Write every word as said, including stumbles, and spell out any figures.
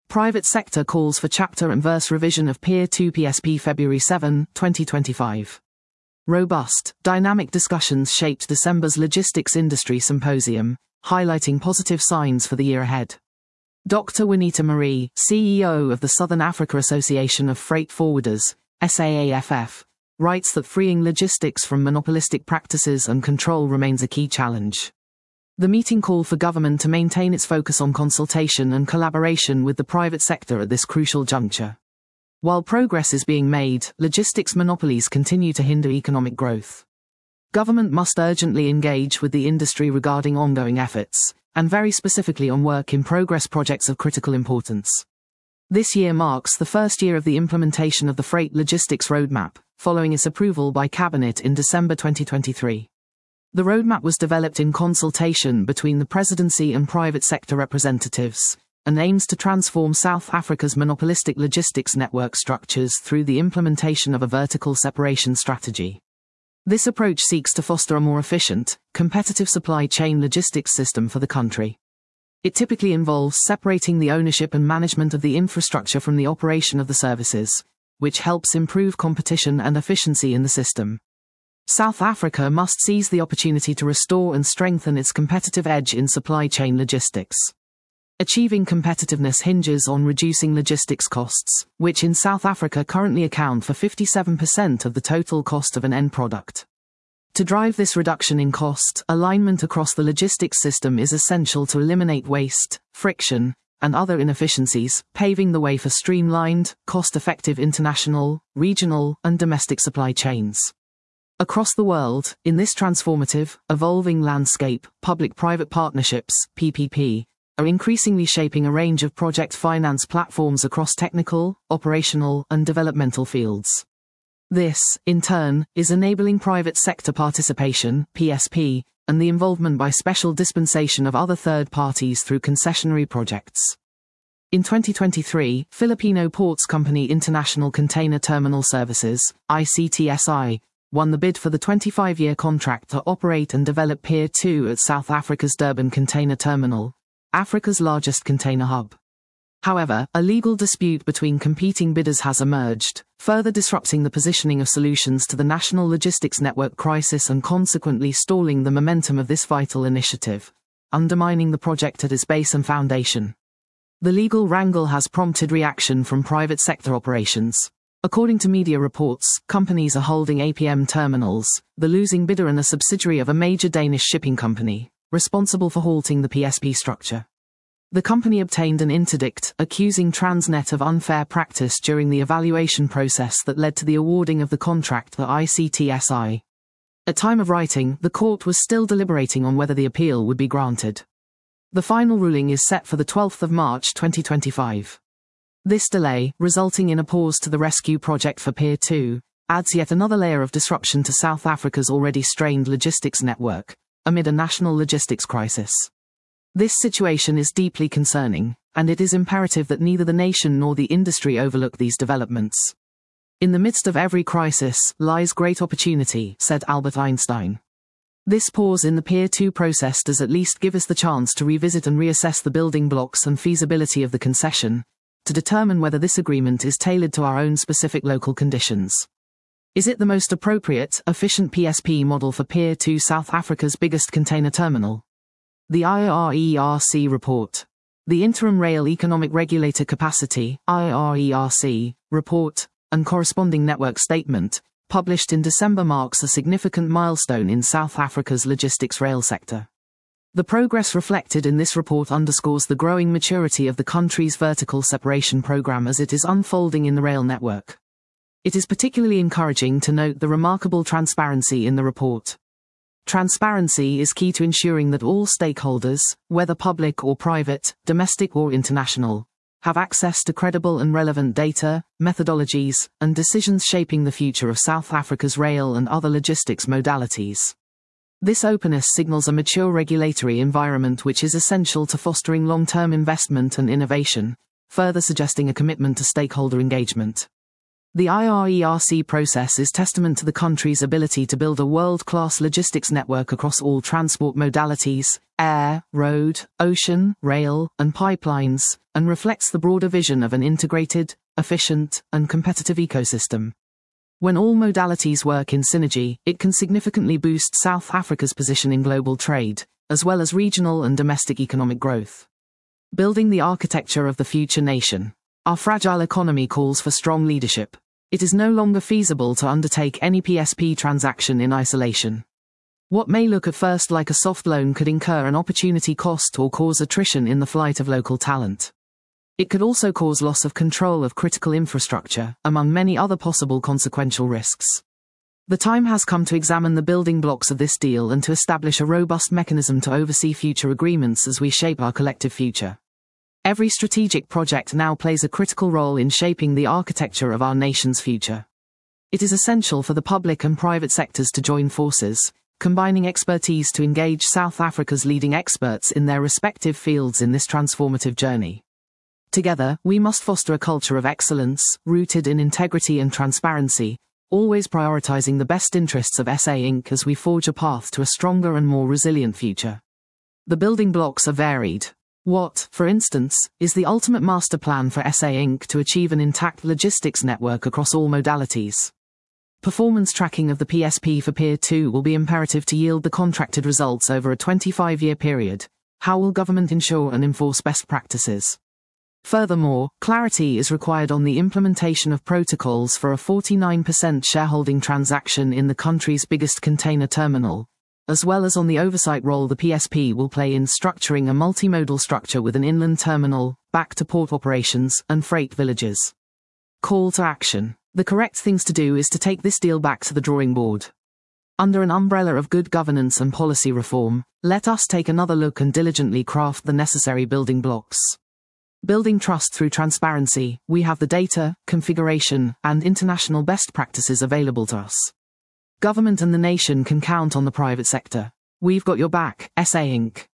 Private sector calls for chapter and verse revision of Peer two P S P February seventh, twenty twenty-five. Robust, dynamic discussions shaped December's Logistics Industry Symposium, highlighting positive signs for the year ahead. Doctor Juanita Marie, C E O of the Southern Africa Association of Freight Forwarders, S A A F F, writes that freeing logistics from monopolistic practices and control remains a key challenge. The meeting called for government to maintain its focus on consultation and collaboration with the private sector at this crucial juncture. While progress is being made, logistics monopolies continue to hinder economic growth. Government must urgently engage with the industry regarding ongoing efforts, and very specifically on work-in-progress projects of critical importance. This year marks the first year of the implementation of the Freight Logistics Roadmap, following its approval by Cabinet in December twenty twenty-three. The roadmap was developed in consultation between the presidency and private sector representatives, and aims to transform South Africa's monopolistic logistics network structures through the implementation of a vertical separation strategy. This approach seeks to foster a more efficient, competitive supply chain logistics system for the country. It typically involves separating the ownership and management of the infrastructure from the operation of the services, which helps improve competition and efficiency in the system. South Africa must seize the opportunity to restore and strengthen its competitive edge in supply chain logistics. Achieving competitiveness hinges on reducing logistics costs, which in South Africa currently account for fifty-seven percent of the total cost of an end product. To drive this reduction in cost, alignment across the logistics system is essential to eliminate waste, friction, and other inefficiencies, paving the way for streamlined, cost-effective international, regional, and domestic supply chains. Across the world, in this transformative, evolving landscape, public-private partnerships, P P P, are increasingly shaping a range of project finance platforms across technical, operational, and developmental fields. This, in turn, is enabling private sector participation, P S P, and the involvement by special dispensation of other third parties through concessionary projects. In twenty twenty-three, Filipino ports company International Container Terminal Services, I C T S I, won the bid for the twenty-five-year contract to operate and develop Pier two at South Africa's Durban Container Terminal, Africa's largest container hub. However, a legal dispute between competing bidders has emerged, further disrupting the positioning of solutions to the national logistics network crisis and consequently stalling the momentum of this vital initiative, undermining the project at its base and foundation. The legal wrangle has prompted reaction from private sector operations. According to media reports, companies are holding A P M terminals, the losing bidder and a subsidiary of a major Danish shipping company, responsible for halting the P S P structure. The company obtained an interdict accusing Transnet of unfair practice during the evaluation process that led to the awarding of the contract to I C T S I. At time of writing, the court was still deliberating on whether the appeal would be granted. The final ruling is set for the twelfth of March twenty twenty-five. This delay, resulting in a pause to the rescue project for Pier two, adds yet another layer of disruption to South Africa's already strained logistics network, amid a national logistics crisis. This situation is deeply concerning, and it is imperative that neither the nation nor the industry overlook these developments. In the midst of every crisis lies great opportunity, said Albert Einstein. This pause in the Pier two process does at least give us the chance to revisit and reassess the building blocks and feasibility of the concession, to determine whether this agreement is tailored to our own specific local conditions. Is it the most appropriate, efficient P S P model for Pier two, South Africa's biggest container terminal? The I R E R C report. The Interim Rail Economic Regulator Capacity I R E R C, report, and corresponding network statement, published in December marks a significant milestone in South Africa's logistics rail sector. The progress reflected in this report underscores the growing maturity of the country's vertical separation program as it is unfolding in the rail network. It is particularly encouraging to note the remarkable transparency in the report. Transparency is key to ensuring that all stakeholders, whether public or private, domestic or international, have access to credible and relevant data, methodologies, and decisions shaping the future of South Africa's rail and other logistics modalities. This openness signals a mature regulatory environment which is essential to fostering long-term investment and innovation, further suggesting a commitment to stakeholder engagement. The I R E R C process is testament to the country's ability to build a world-class logistics network across all transport modalities, air, road, ocean, rail, and pipelines, and reflects the broader vision of an integrated, efficient, and competitive ecosystem. When all modalities work in synergy, it can significantly boost South Africa's position in global trade, as well as regional and domestic economic growth. Building the architecture of the future nation. Our fragile economy calls for strong leadership. It is no longer feasible to undertake any P S P transaction in isolation. What may look at first like a soft loan could incur an opportunity cost or cause attrition in the flight of local talent. It could also cause loss of control of critical infrastructure, among many other possible consequential risks. The time has come to examine the building blocks of this deal and to establish a robust mechanism to oversee future agreements as we shape our collective future. Every strategic project now plays a critical role in shaping the architecture of our nation's future. It is essential for the public and private sectors to join forces, combining expertise to engage South Africa's leading experts in their respective fields in this transformative journey. Together, we must foster a culture of excellence, rooted in integrity and transparency, always prioritizing the best interests of S A Incorporated as we forge a path to a stronger and more resilient future. The building blocks are varied. What, for instance, is the ultimate master plan for S A Incorporated to achieve an intact logistics network across all modalities? Performance tracking of the P S P for Pier two will be imperative to yield the contracted results over a twenty-five-year period. How will government ensure and enforce best practices? Furthermore, clarity is required on the implementation of protocols for a forty-nine percent shareholding transaction in the country's biggest container terminal, as well as on the oversight role the P S P will play in structuring a multimodal structure with an inland terminal, back-to-port operations, and freight villages. Call to action. The correct things to do is to take this deal back to the drawing board. Under an umbrella of good governance and policy reform, let us take another look and diligently craft the necessary building blocks. Building trust through transparency, we have the data, configuration, and international best practices available to us. Government and the nation can count on the private sector. We've got your back, S A Incorporated.